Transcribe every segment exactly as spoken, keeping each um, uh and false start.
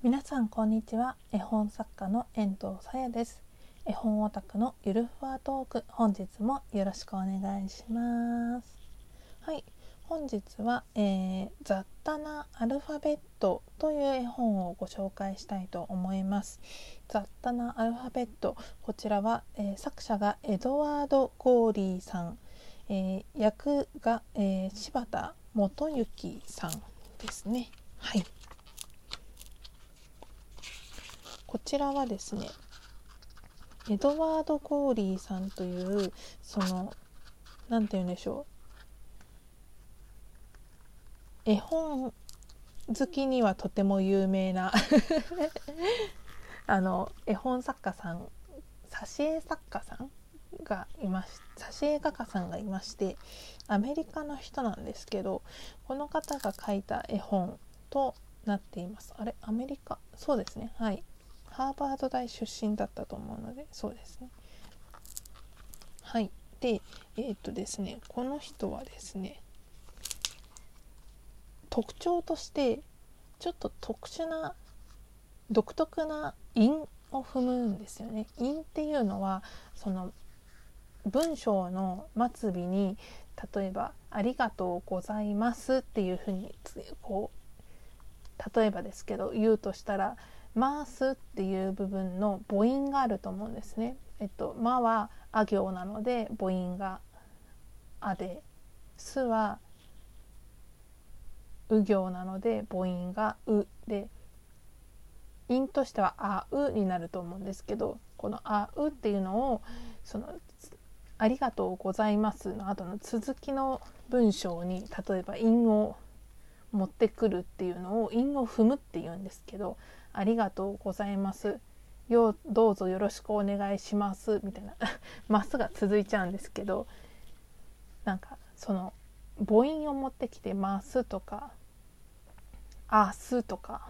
皆さんこんにちは。絵本作家の遠藤さやです。絵本オタクのゆるふわトーク、本日もよろしくお願いします。はい、本日は、えー、雑多なアルファベットという絵本をご紹介したいと思います。雑多なアルファベット、こちらは、えー、作者がエドワード・ゴーリーさん、えー、役が、えー、柴田元幸さんですね。はい、こちらはですね、エドワード・ゴーリーさんというそのなんて言うんでしょう、絵本好きにはとても有名なあの絵本作家さん、挿絵作家さんがいまし挿絵画家さんがいまして、アメリカの人なんですけど、この方が描いた絵本となっています。あれアメリカ、そうですね、はい、ハーバード大出身だったと思うので、そうですね。はい。で、えー、っとですね、この人はですね、特徴としてちょっと特殊な独特な韻を踏むんですよね。韻っていうのはその文章の末尾に、例えばありがとうございますっていうふうにこう例えばですけど言うとしたら、ますっていう部分の母音があると思うんですね。えっと、まはあ行なので母音があで、すはう行なので母音がうで、音としてはあうになると思うんですけど、このあうっていうのをそのありがとうございますの後の続きの文章に例えば韻を持ってくるっていうのを韻を踏むっていうんですけど、ありがとうございますよ、どうぞよろしくお願いしますみたいなますが続いちゃうんですけど、なんかその母音を持ってきてますとかあすとか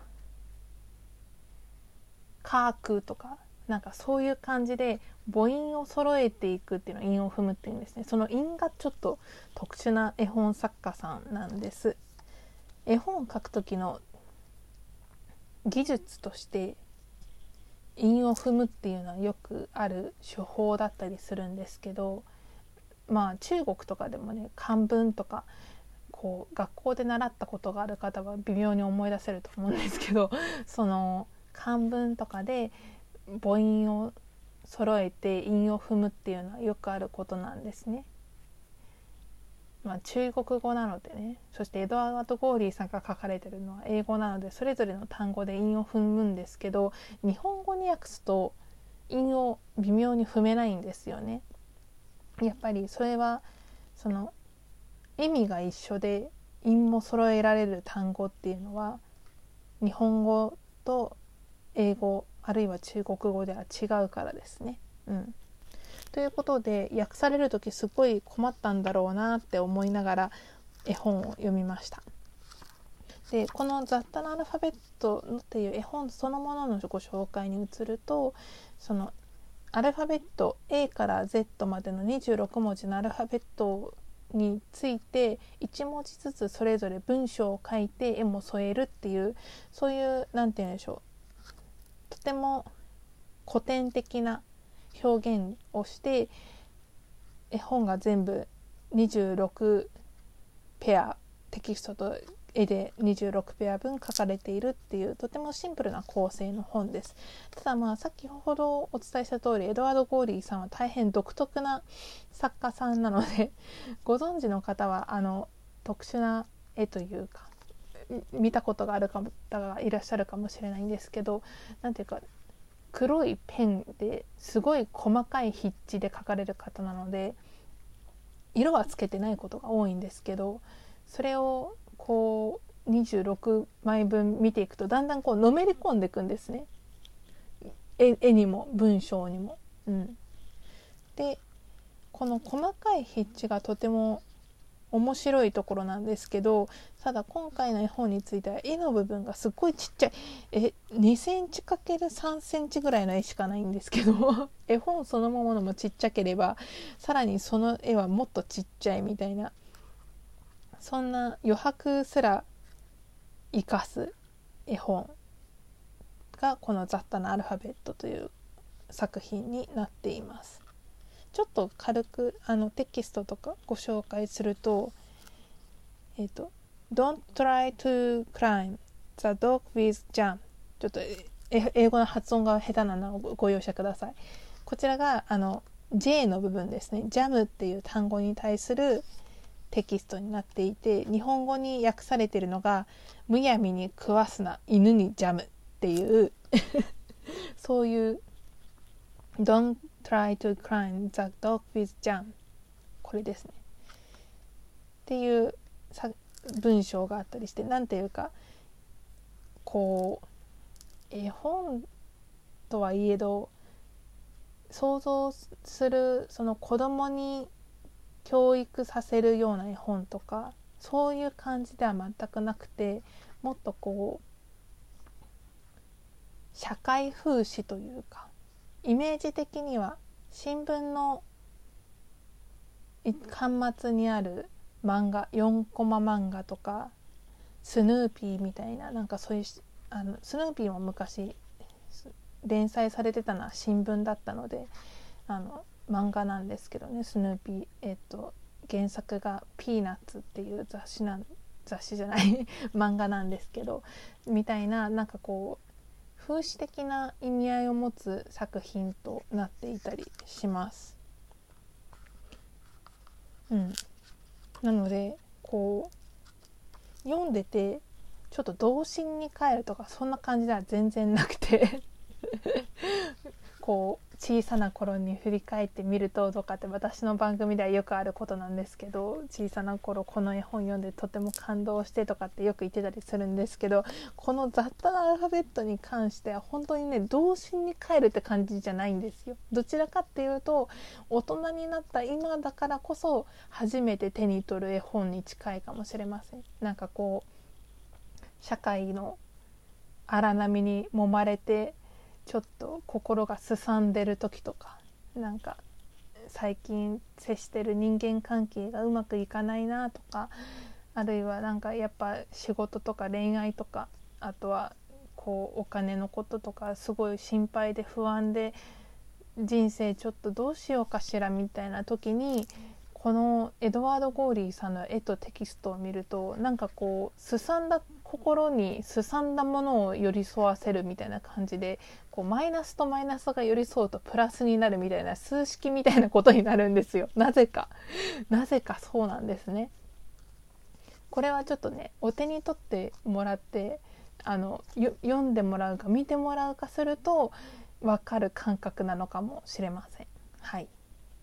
かくとか、なんかそういう感じで母音を揃えていくっていうのを韻を踏むっていうんですね。その韻がちょっと特殊な絵本作家さんなんです。絵本を描く時の技術として韻を踏むっていうのはよくある手法だったりするんですけど、まあ中国とかでもね、漢文とかこう学校で習ったことがある方は微妙に思い出せると思うんですけど、その漢文とかで母音を揃えて韻を踏むっていうのはよくあることなんですね。まあ、中国語なのでね、そしてエドワード・ゴーリーさんが書かれてるのは英語なので、それぞれの単語で韻を踏むんですけど、日本語に訳すと韻を微妙に踏めないんですよね。やっぱりそれはその意味が一緒で韻も揃えられる単語っていうのは日本語と英語あるいは中国語では違うからですね。うん、ということで訳される時すごい困ったんだろうなって思いながら絵本を読みました。で、この雑多なアルファベットっていう絵本そのもののご紹介に移ると、そのアルファベット A から Z までのにじゅうろくもじのアルファベットについていち文字ずつそれぞれ文章を書いて絵も添えるっていう、そういうなんて言うんでしょう、とても古典的な表現をして絵本が全部にじゅうろくペア、テキストと絵でにじゅうろくペア分書かれているっていう、とてもシンプルな構成の本です。ただまあ先ほどお伝えした通り、エドワード・ゴーリーさんは大変独特な作家さんなのでご存知の方はあの特殊な絵というか見たことがある方がいらっしゃるかもしれないんですけど、なんていうか黒いペンですごい細かい筆致で描かれる方なので、色はつけてないことが多いんですけど、それをこうにじゅうろくまいぶん見ていくとだんだんこうのめり込んでいくんですね。絵, 絵にも文章にも。うん、でこの細かい筆致がとても面白いところなんですけど、ただ今回の絵本については絵の部分がすっごいちっちゃい、えにセンチ ×さん センチぐらいの絵しかないんですけど絵本そのものもちっちゃければさらにその絵はもっとちっちゃいみたいな、そんな余白すら生かす絵本がこの雑多なアルファベットという作品になっています。ちょっと軽くあのテキストとかご紹介すると、えっと Don't try to climb the dog with jam、 ちょっと英語の発音が下手なのをご容赦ください。こちらがあの J の部分ですね。ジャムっていう単語に対するテキストになっていて、日本語に訳されているのがむやみに食わすな犬にジャムっていうそういう Don't try to climb the dog with jam、 これですねっていう文章があったりして、なんていうかこう絵本とはいえど想像するその子供に教育させるような絵本とかそういう感じでは全くなくて、もっとこう社会風刺というか、イメージ的には新聞の巻末にある漫画よんコマ漫画とかスヌーピーみたいな、なんかそういうあのスヌーピーも昔連載されてたのは新聞だったのであの漫画なんですけどね、スヌーピー、えっと原作がピーナッツっていう雑誌なん雑誌じゃない漫画なんですけど、みたいななんかこう風刺的な意味合いを持つ作品となっていたりします。うん、なのでこう読んでてちょっと童心に帰るとかそんな感じでは全然なくてこう小さな頃に振り返ってみるととかって私の番組ではよくあることなんですけど、小さな頃この絵本読んでとても感動してとかってよく言ってたりするんですけど、この雑多なアルファベットに関しては本当にね童心に帰るって感じじゃないんですよ。どちらかっていうと大人になった今だからこそ初めて手に取る絵本に近いかもしれません。なんかこう社会の荒波に揉まれてちょっと心がすさんでる時とか、なんか最近接してる人間関係がうまくいかないなとか、あるいはなんかやっぱ仕事とか恋愛とか、あとはこうお金のこととかすごい心配で不安で人生ちょっとどうしようかしらみたいな時に、このエドワード・ゴーリーさんの絵とテキストを見るとなんかこうすさんだ心にすさんだものを寄り添わせるみたいな感じで、こうマイナスとマイナスが寄り添うとプラスになるみたいな数式みたいなことになるんですよ。なぜかなぜかそうなんですね。これはちょっとねお手に取ってもらってあの読んでもらうか見てもらうかすると分かる感覚なのかもしれません。はい、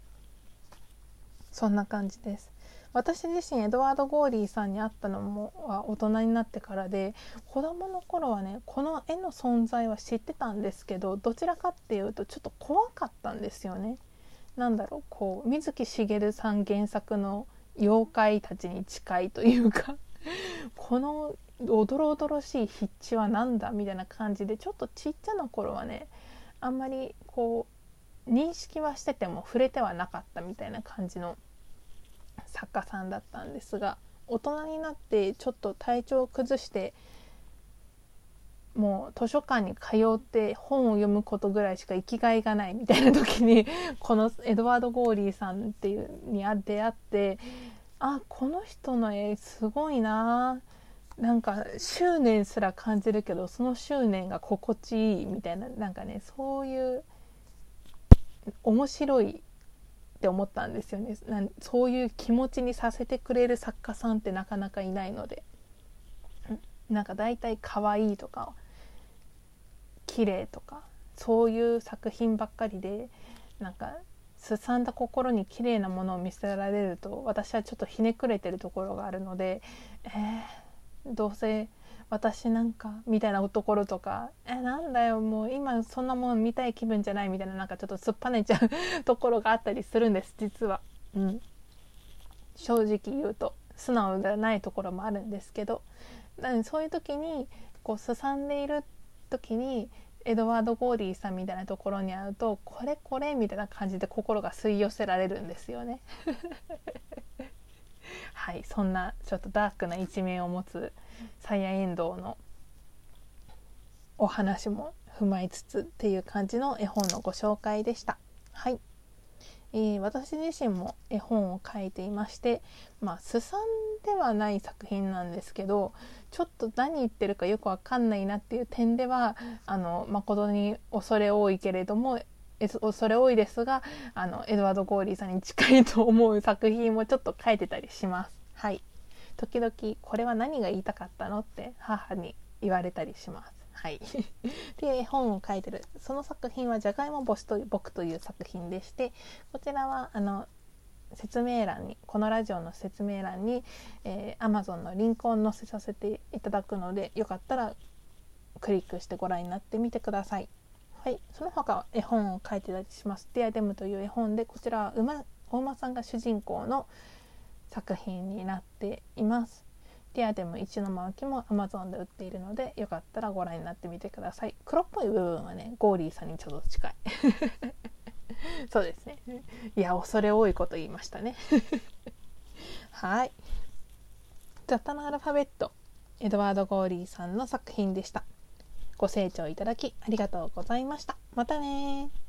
そんな感じです。私自身エドワード・ゴーリーさんに会ったのもは大人になってからで、子供の頃はねこの絵の存在は知ってたんですけど、どちらかっていうとちょっと怖かったんですよね。なんだろう、こう水木しげるさん原作の妖怪たちに近いというかこのおどろおどろしい筆致はなんだみたいな感じで、ちょっとちっちゃな頃はねあんまりこう認識はしてても触れてはなかったみたいな感じの作家さんだったんですが、大人になってちょっと体調を崩してもう図書館に通って本を読むことぐらいしか生きがいがないみたいな時にこのエドワード・ゴーリーさんっていうに出会って、あ、この人の絵すごいな、なんか執念すら感じるけどその執念が心地いいみたいな、なんかねそういう面白いって思ったんですよね。なんそういう気持ちにさせてくれる作家さんってなかなかいないので、なんかだいたい可愛いとか綺麗とかそういう作品ばっかりで、なんかすさんだ心に綺麗なものを見せられると私はちょっとひねくれてるところがあるので、えー、どうせ私なんかみたいなところとか、えなんだよもう今そんなもの見たい気分じゃないみたいな、なんかちょっとすっぱねちゃうところがあったりするんです実は、うん、正直言うと素直ではないところもあるんですけど、そういう時にこうすさんでいる時にエドワード・ゴーリーさんみたいなところに会うと、これこれみたいな感じで心が吸い寄せられるんですよねはい、そんなちょっとダークな一面を持つサヤエンドウのお話も踏まえつつっていう感じの絵本のご紹介でした。はい、えー、私自身も絵本を書いていまして、まあすさんではない作品なんですけど、ちょっと何言ってるかよくわかんないなっていう点ではあの誠に恐れ多いけれども恐れ多いですが、あのエドワード・ゴーリーさんに近いと思う作品もちょっと書いてたりします。はい、時々これは何が言いたかったのって母に言われたりします。はい、で絵本を書いてるその作品はじゃがいも星と僕という作品でして、こちらはあの説明欄にこのラジオの説明欄に、えー、Amazon のリンクを載せさせていただくので、よかったらクリックしてご覧になってみてください。はい、その他は絵本を書いてたりします。ディアデムという絵本で、こちらは馬お馬さんが主人公の作品になっています。ディアデムいちの巻きも Amazon で売っているので、よかったらご覧になってみてください。黒っぽい部分はね、ゴーリーさんにちょっと近いそうですね。いや、恐れ多いこと言いましたねはい、雑多なアルファベット、エドワード・ゴーリーさんの作品でした。ご清聴いただきありがとうございました。またね。